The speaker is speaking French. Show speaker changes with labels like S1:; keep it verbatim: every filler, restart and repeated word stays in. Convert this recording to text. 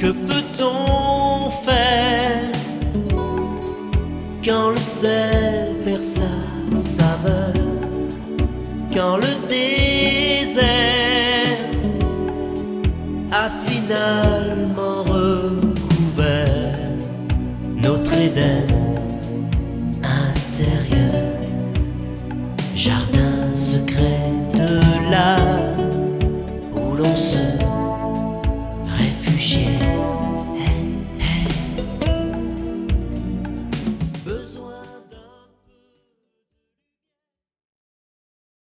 S1: Que peut-on faire quand le sel perd sa saveur, quand le désert a finalement recouvert notre Éden?